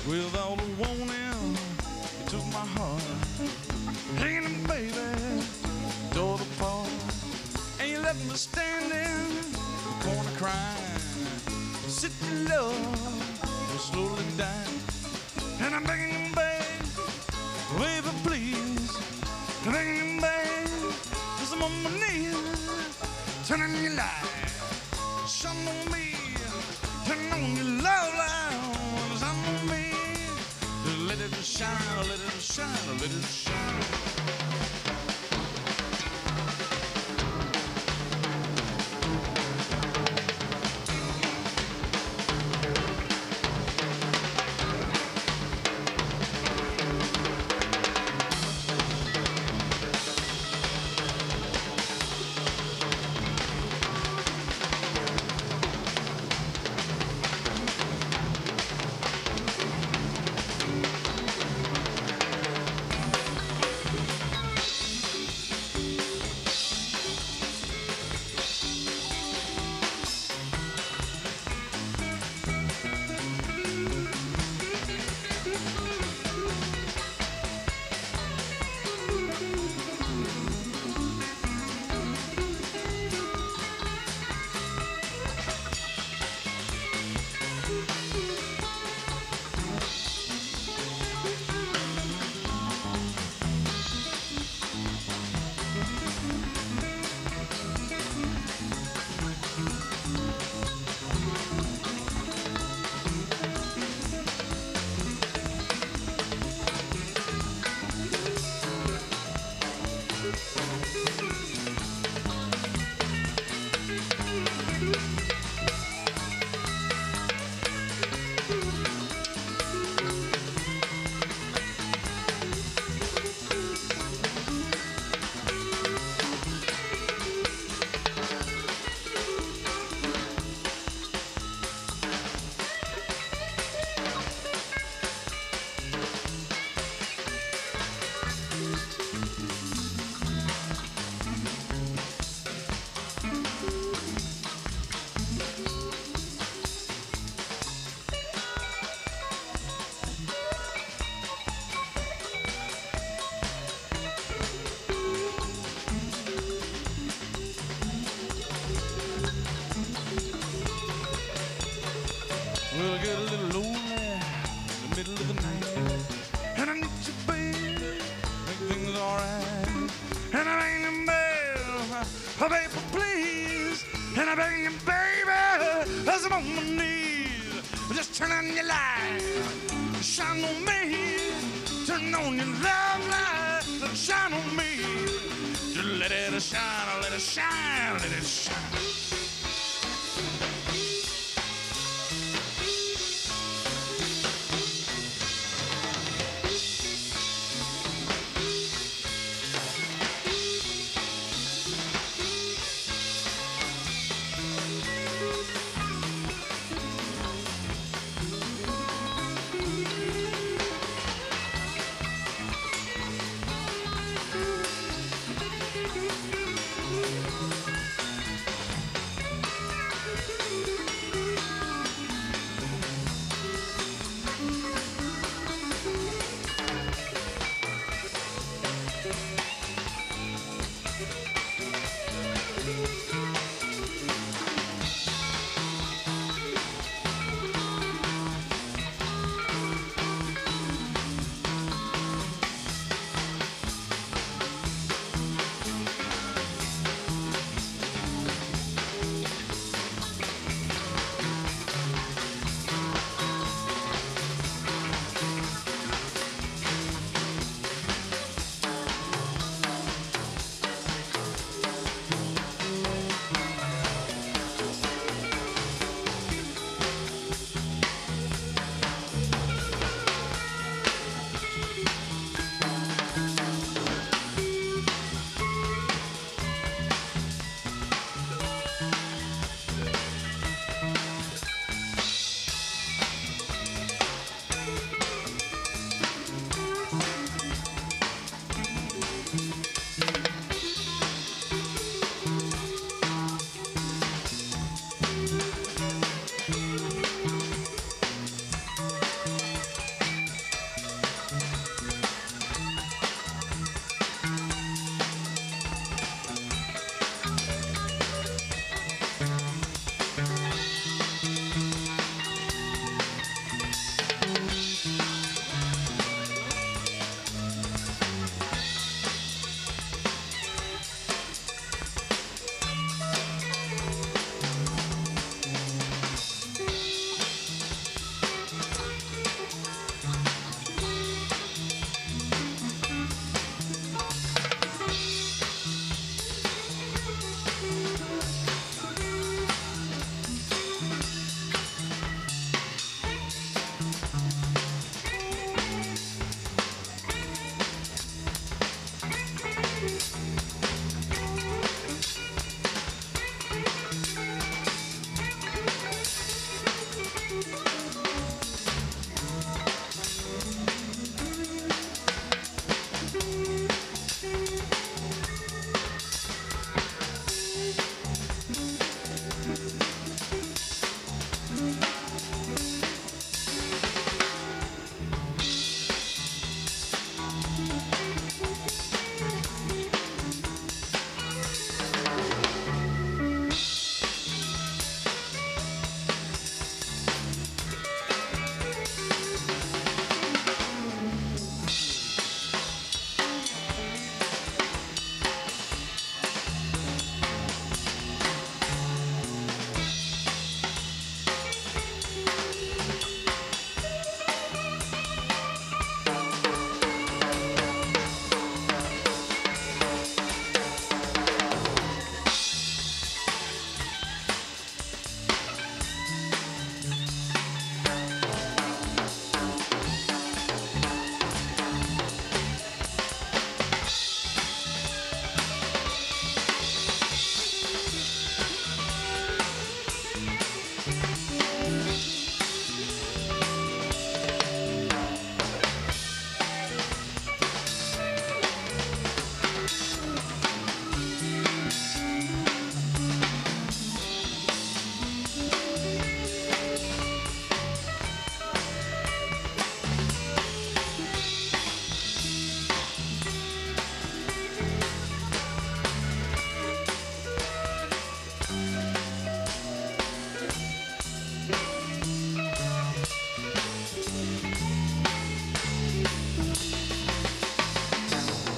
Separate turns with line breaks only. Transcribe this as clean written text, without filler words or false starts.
With all the warning, it took my heart. Hanging, baby, tore the apart. And you left me standing in the corner crying. Sitting love was slowly dying. And I'm begging you, babe, baby, please. I'm begging you, babe, just I'm on my knees. Turning your light, shine on me. Turn on your love light, shine on me. Let it shine, let it shine, let it shine. Well, I get a little lonely in the middle of the night, and I need you, baby, make things alright. And I beg you, baby, oh, baby, please. And I beg you, baby, as I'm on my knees, just turn on your light, shine on me, turn on your love light, shine on me. Just let it shine, let it shine, let it shine.